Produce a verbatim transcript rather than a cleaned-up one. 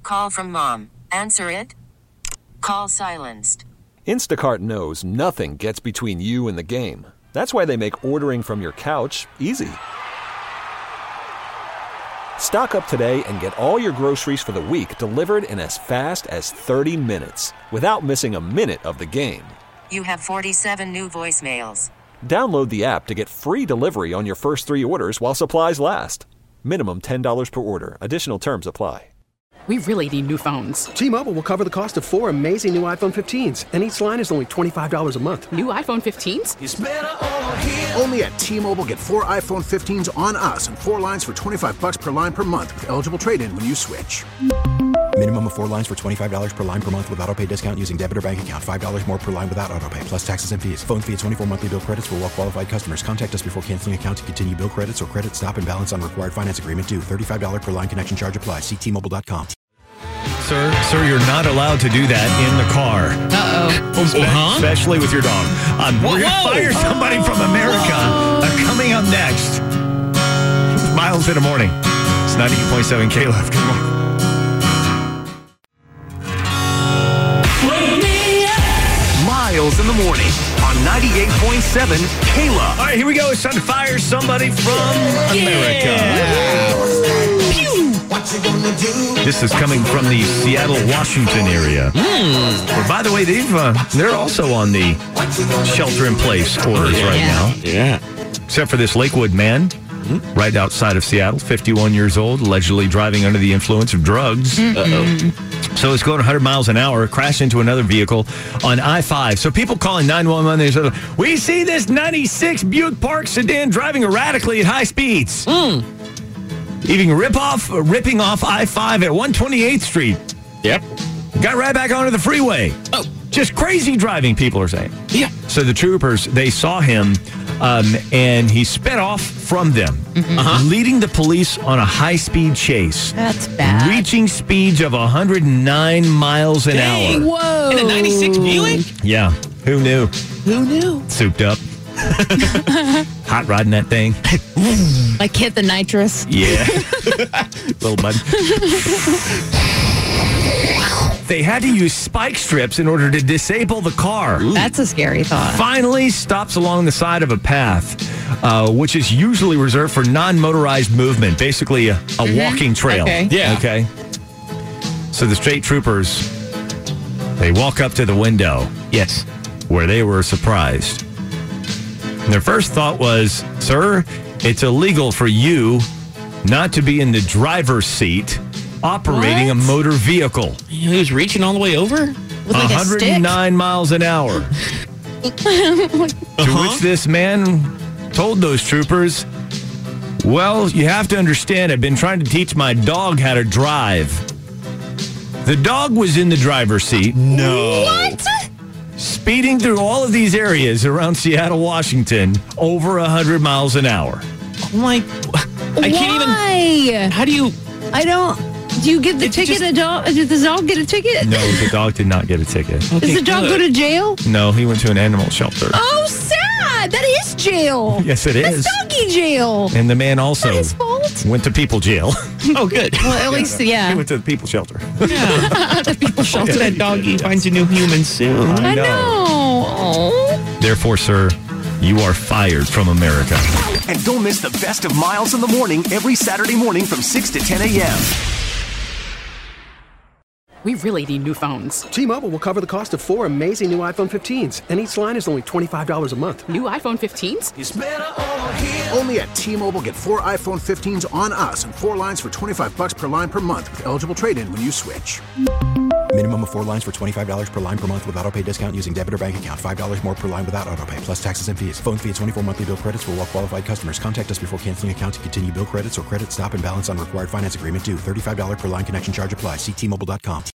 call from mom. Answer it. Call silenced. Instacart knows nothing gets between you and the game. That's why they make ordering from your couch easy. Stock up today and get all your groceries for the week delivered in as fast as thirty minutes without missing a minute of the game. You have forty-seven new voicemails. Download the app to get free delivery on your first three orders while supplies last. Minimum ten dollars per order. Additional terms apply. We really need new phones. T-Mobile will cover the cost of four amazing new iPhone fifteens, and each line is only twenty-five dollars a month. New iPhone fifteens? It's better over here. Only at T-Mobile, get four iPhone fifteens on us and four lines for twenty-five dollars per line per month with eligible trade-in when you switch. Minimum of four lines for twenty-five dollars per line per month with autopay discount using debit or bank account. five dollars more per line without autopay, plus taxes and fees. Phone fee at twenty-four monthly bill credits for well-qualified customers. Contact us before canceling account to continue bill credits or credit stop and balance on required finance agreement due. thirty-five dollars per line connection charge applies. See T Mobile dot com. Sir, sir, you're not allowed to do that in the car. Uh-oh. Spe- huh? Especially with your dog. Um, Whoa, we're going to whoa. fire somebody Oh. from America. Uh, coming up next, Miles in the Morning. It's ninety-eight point seven K-Love. Good morning. Miles in the Morning on ninety-eight point seven K-Love. All right, here we go. It's time to fire somebody from America. This is coming from the Seattle, Washington area. Mm. Well, by the way, they've uh, they're also on the shelter-in-place orders right now. Yeah. Except for this Lakewood man, mm-hmm. right outside of Seattle, fifty-one years old, allegedly driving under the influence of drugs. Uh-oh. So it's going one hundred miles an hour, crashed into another vehicle on I five. So people calling nine one one, they said, we see this ninety-six Buick Park sedan driving erratically at high speeds. Mm. Even rip off, ripping off I five at one twenty-eighth Street. Yep. Got right back onto the freeway. Oh. Just crazy driving, people are saying. Yeah. So the troopers, they saw him, um, and he sped off from them, Mm-hmm. uh-huh. leading the police on a high-speed chase. That's bad. Reaching speeds of one hundred nine miles an Dang. hour. Whoa. In a ninety-six Buick? Yeah. Who knew? Who knew? Souped up. Hot rodding that thing. Like hit the nitrous. Yeah. Little bud. They had to use spike strips in order to disable the car. That's a scary thought. Finally stops along the side of a path, uh, which is usually reserved for non-motorized movement, basically a, a Mm-hmm. walking trail. Okay. Yeah. Okay. So the state troopers, they walk up to the window. Yes. Where they were surprised. And their first thought was, sir, it's illegal for you not to be in the driver's seat operating What? a motor vehicle. He was reaching all the way over? With like a one hundred nine miles an hour. To which this man told those troopers, well, you have to understand, I've been trying to teach my dog how to drive. The dog was in the driver's seat. No. What? Speeding through all of these areas around Seattle, Washington, over one hundred miles an hour. Oh my. I can't Why? even. How do you. I don't. Do you give the It's ticket just- a dog? Does the dog get a ticket? No, the dog did not get a ticket. Does the dog go to jail? No, he went to an animal shelter. Oh, sad. That is jail. Yes, it is. That's doggy jail. And the man also Not his fault. went to people jail. Oh, good. Well, at least, He yeah. went to the people shelter. The people So that doggy finds a new human soon. I know. Oh. Therefore, sir, you are fired from America. And don't miss the best of Miles in the Morning every Saturday morning from six to ten a.m. We really need new phones. T-Mobile will cover the cost of four amazing new iPhone fifteens, and each line is only twenty-five dollars a month. New iPhone fifteens? It's better over here. Only at T-Mobile, get four iPhone fifteens on us and four lines for twenty-five dollars per line per month with eligible trade-in when you switch. Minimum of four lines for twenty-five dollars per line per month with autopay discount using debit or bank account. five dollars more per line without autopay, plus taxes and fees. Phone fee at twenty-four monthly bill credits for well-qualified customers. Contact us before canceling account to continue bill credits or credit stop and balance on required finance agreement due. thirty-five dollars per line connection charge applies. See T Mobile dot com.